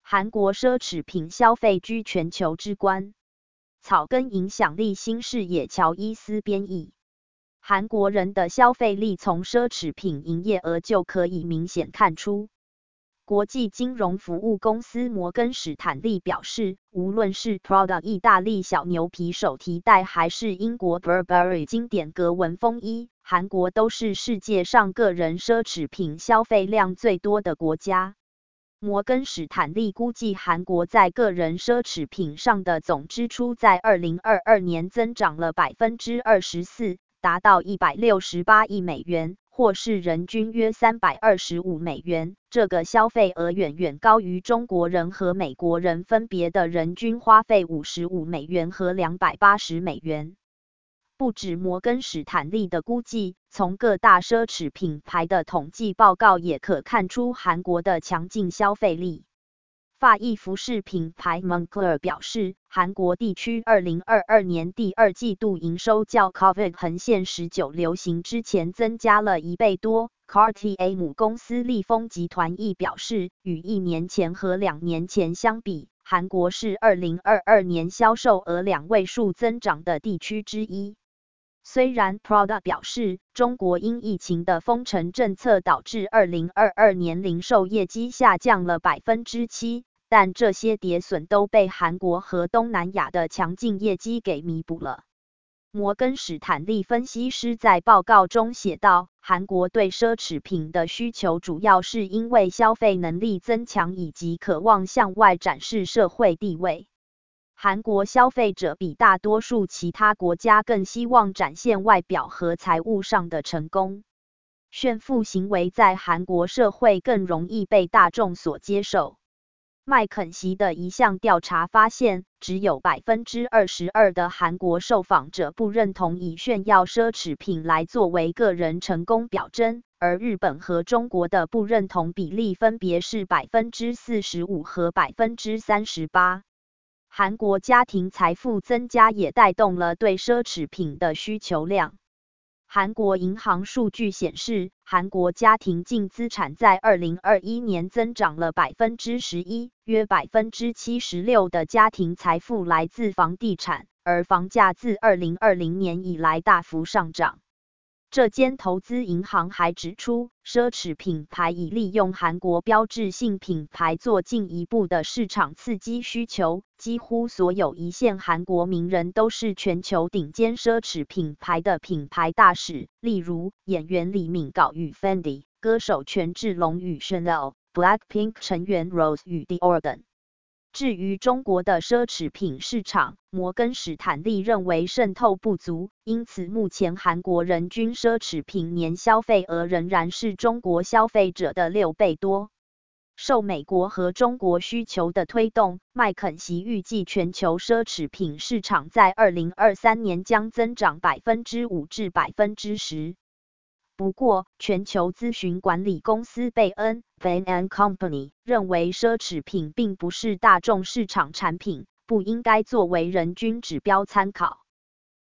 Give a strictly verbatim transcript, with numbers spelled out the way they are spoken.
韩国奢侈品消费居全球之冠。草根影响力新视野乔伊斯编译。韩国人的消费力从奢侈品营业额就可以明显看出。国际金融服务公司摩根史坦利表示，无论是 Prada 意大利小牛皮手提袋还是英国 Burberry 经典格纹风衣，韩国都是世界上个人奢侈品消费量最多的国家。摩根史坦利估计，韩国在个人奢侈品上的总支出在二零二二年增长了 百分之二十四， 达到一百六十八亿美元，或是人均约三百二十五美元。这个消费额远远高于中国人和美国人分别的人均花费五十五美元和两百八十美元。不止摩根史坦利的估计，从各大奢侈品牌的统计报告也可看出韩国的强劲消费力。法裔服饰品牌 Moncler 表示，韩国地区二零二二年第二季度营收较 COVID 横线十九流行之前增加了一倍多。Cartier 母公司利丰集团亦表示，与一年前和两年前相比，韩国是二零二二年销售额两位数增长的地区之一。虽然 Prada 表示，中国因疫情的封城政策导致二零二二年零售业绩下降了 百分之七， 但这些跌损都被韩国和东南亚的强劲业绩给弥补了。摩根史坦利分析师在报告中写道，韩国对奢侈品的需求主要是因为消费能力增强以及渴望向外展示社会地位。韩国消费者比大多数其他国家更希望展现外表和财务上的成功。炫富行为在韩国社会更容易被大众所接受。麦肯锡的一项调查发现，只有 百分之二十二 的韩国受访者不认同以炫耀奢侈品来作为个人成功表征，而日本和中国的不认同比例分别是 百分之四十五 和 百分之三十八。韩国家庭财富增加也带动了对奢侈品的需求量。韩国银行数据显示，韩国家庭净资产在二零二一年增长了 百分之十一， 约 百分之七十六 的家庭财富来自房地产，而房价自二零二零年以来大幅上涨。这间投资银行还指出，奢侈品牌已利用韩国标志性品牌做进一步的市场刺激需求，几乎所有一线韩国名人都是全球顶尖奢侈品牌的品牌大使，例如演员李敏镐与 Fendi， 歌手权志龙与 Chanel，Blackpink 成员 Rose 与 Dior 等。至于中国的奢侈品市场，摩根史坦利认为渗透不足，因此目前韩国人均奢侈品年消费额仍然是中国消费者的六倍多。受美国和中国需求的推动，麦肯锡预计全球奢侈品市场在二零二三年将增长 百分之五 至 百分之十。不过，全球咨询管理公司贝恩 Bain and Company 认为奢侈品并不是大众市场产品，不应该作为人均指标参考。